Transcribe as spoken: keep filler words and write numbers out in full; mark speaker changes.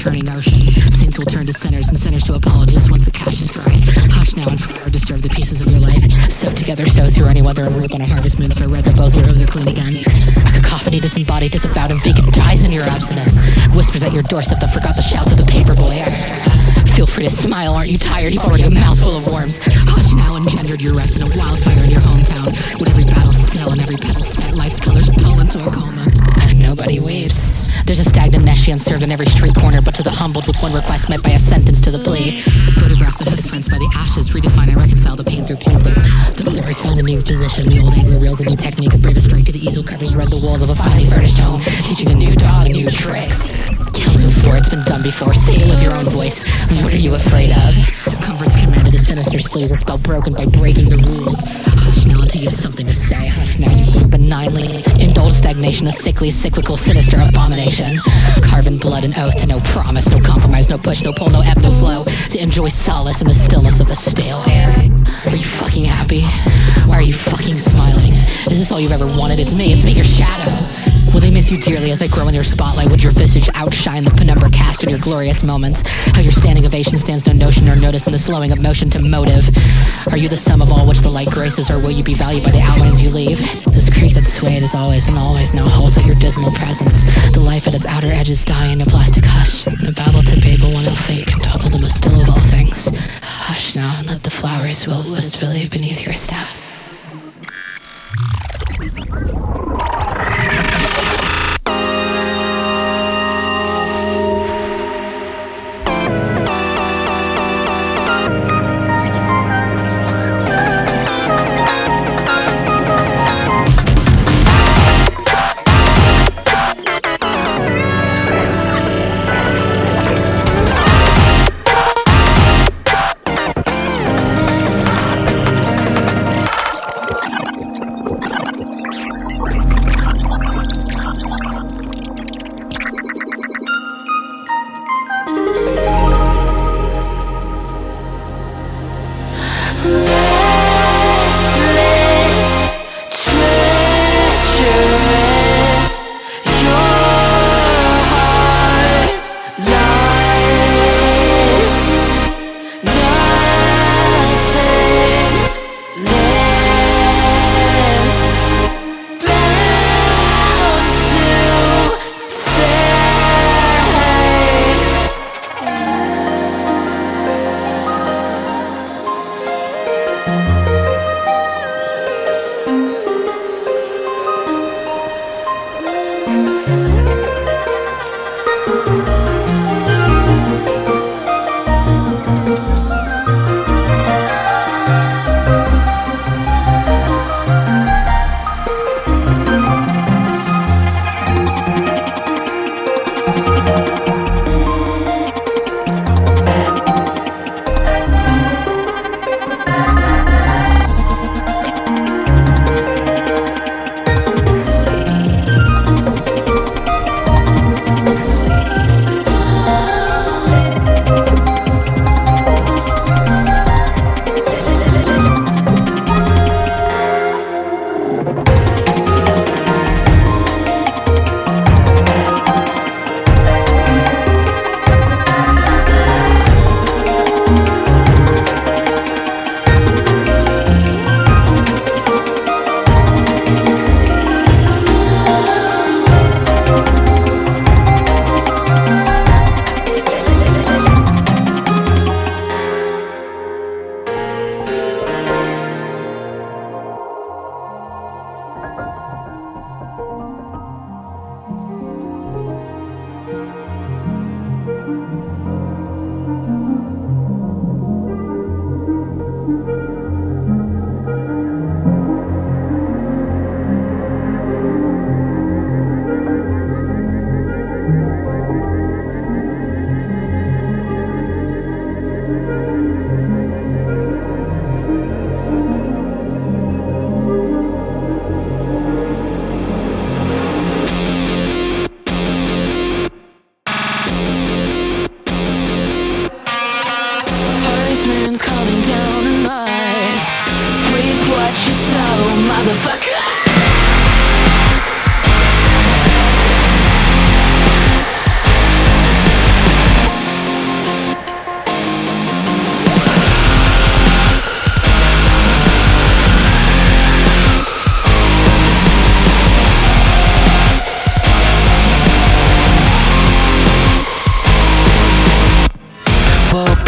Speaker 1: churning ocean. Saints will turn to sinners and sinners to apologists once the cash is dry. Hush now and forever disturb the pieces of your life. Sew together, sow through any weather and reap on a harvest moon so red that both heroes are clean again. A cacophony disembodied, disavowed and vegan dies in your abstinence. Whispers at your doorstep that forgot the shouts of the paperboy. Feel free to smile, aren't you tired? You've already a mouthful of worms. Hush now engendered your rest in a wildfire in your hometown. With every battle still and every petal set, life's colors dull into a coma. And nobody weeps. There's a stagnant nescience served in every street corner, but to the humbled with one request met by a sentence to the plea. Photograph the hoofprints by the ashes, redefine and reconcile the pain through painting. The glory's found a new position, the old angler reels a new technique, a bravest strike to the easel covers read the walls of a finely furnished home, teaching a new dog new tricks. Count to four, it's been done before, say it with your own voice. What are you afraid of? Comfort's commanded, the sinister sleeves a spell broken by breaking the rules. Hush now until you have something to say. Hush now, you think benignly. Indulge stagnation, a sickly, cyclical, sinister abomination. Carven blood and oath to no promise, no compromise, no push, no pull, no ebb, no flow. To enjoy solace in the stillness of the stale air. Are you fucking happy? Why are you fucking smiling? Is this all you've ever wanted? It's me, it's me, your shadow. Will they miss you dearly as I grow in your spotlight? Would your visage outshine the penumbra cast in your glorious moments? How your standing ovation stands no notion or notice in the slowing of motion to motive? Are you the sum of all which the light graces, or will you be valued by the outlines you leave? This creek that swayed is always and always now halts at your dismal presence. The life at its outer edges die in a plastic hush. The babble to babel one ill fate can topple the most still of all things. Hush now and let the flowers wilt wistfully beneath your step.
Speaker 2: woke